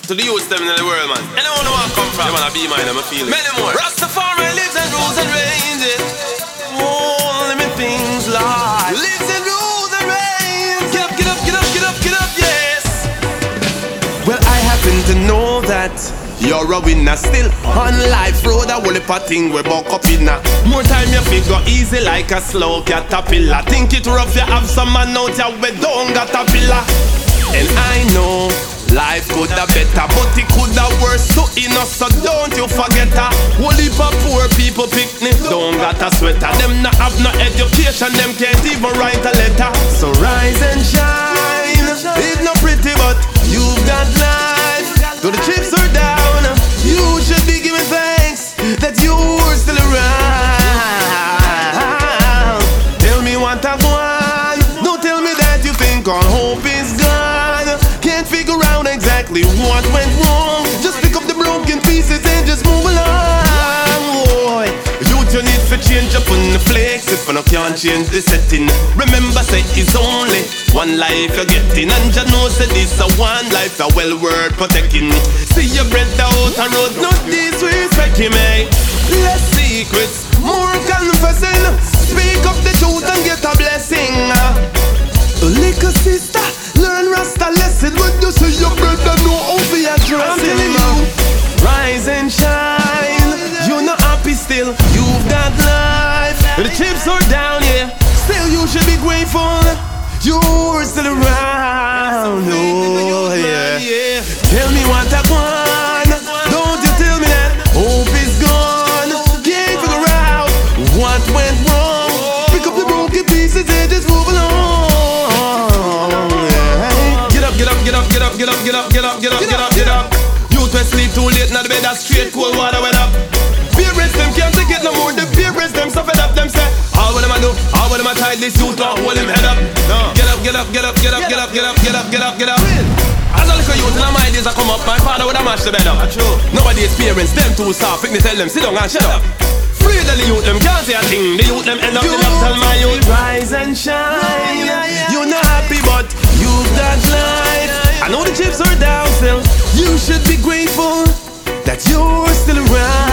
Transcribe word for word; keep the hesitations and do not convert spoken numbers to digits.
To the youth them in the world, man. Anyone who want come from, they wanna be mine, I'ma feel it. Many more. Rastafari lives and rules and reigns it. Oh, let me things lie. Lives and rules and reigns. Get up, get up, get up, get up, get up, yes. Well, I happen to know that you're a winner still. On life road, a whole heap of thing we buck up in a. More time you figure easy like a slow caterpillar. Think it rough, you have some man out ya we don't got a pillar. And I know life coulda better, but it coulda worse to us, so don't you forget her. Whole heap of poor people picnic, don't got a sweater. Them not have no education, them can't even write a letter. So rise and shine, it's not pretty but you've got life. Though the chips are down, you should be giving thanks that you're still around. Tell me what I want, don't tell me that you think all hope is gone. Can't figure out exactly what went wrong. Just pick up the broken pieces and just move along. Boy, youth, you need to change up on the flex. If you no can't change the setting, remember say it's only one life you're getting. And you know say this a one life a well worth protecting. See your bread out a road, not disrespect him, eh? Less secrets, more confessing. Speak up the truth and get a blessing. Little sister, learn Rasta lesson. When you see your brother, know how to address him. Rise and shine, you're not happy still, you've got life. The chips are down, yeah, still you should be grateful. You're still around, oh yeah. Tell me what I want, don't you tell me that hope is gone. Can't figure out what went wrong. Pick up the broken pieces and just move along. Get up, get up, get up, get up, get up, get up, get up, get up, get up. Youth will sleep too late, now the bed that's straight cold water went up. Parents them can't take it no more, the parents them suffer up, them say all what them a do, all what them a tie this youth up, hold him head up. Get up, get up, get up, get up, get up, get up, get up, get up, get up. As a little youth in my days I come up, my father would have mashed the bed up. Nowadays parents, them too soft, pick me tell them, sit down and shut up. Free the youth, them can't say a thing, the youth them end up, the up, tell my youth rise and shine. You're not happy but you've got life. I know the chips are down still, you should be grateful that you're still around.